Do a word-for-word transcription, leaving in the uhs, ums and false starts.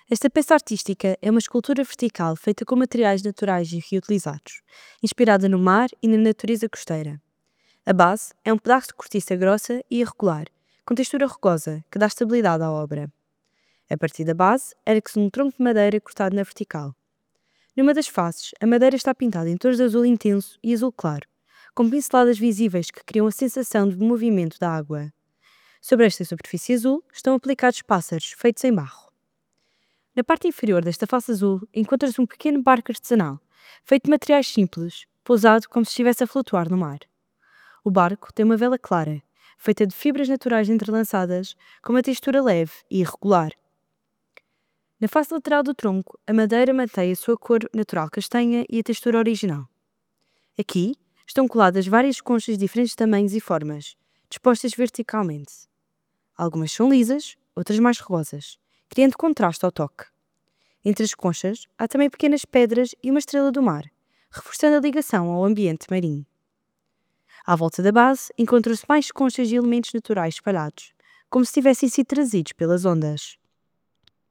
Esta peça artística é uma escultura vertical feita com materiais naturais e reutilizados, inspirada no mar e na natureza costeira. A base é um pedaço de cortiça grossa e irregular, com textura rugosa, que dá estabilidade à obra. A partir da base, ergue-se um tronco de madeira cortado na vertical. Numa das faces, a madeira está pintada em tons de azul intenso e azul claro, com pinceladas visíveis que criam a sensação de movimento da água. Sobre esta superfície azul estão aplicados pássaros feitos em barro. Na parte inferior desta face azul encontra-se um pequeno barco artesanal, feito de materiais simples, pousado como se estivesse a flutuar no mar. O barco tem uma vela clara, feita de fibras naturais entrelaçadas, com uma textura leve e irregular. Na face lateral do tronco, a madeira mantém a sua cor natural castanha e a textura original. Aqui estão coladas várias conchas de diferentes tamanhos e formas, dispostas verticalmente. Algumas são lisas, outras mais rugosas, criando contraste ao toque. Entre as conchas, há também pequenas pedras e uma estrela do mar, reforçando a ligação ao ambiente marinho. À volta da base, encontram-se mais conchas e elementos naturais espalhados, como se tivessem sido trazidos pelas ondas.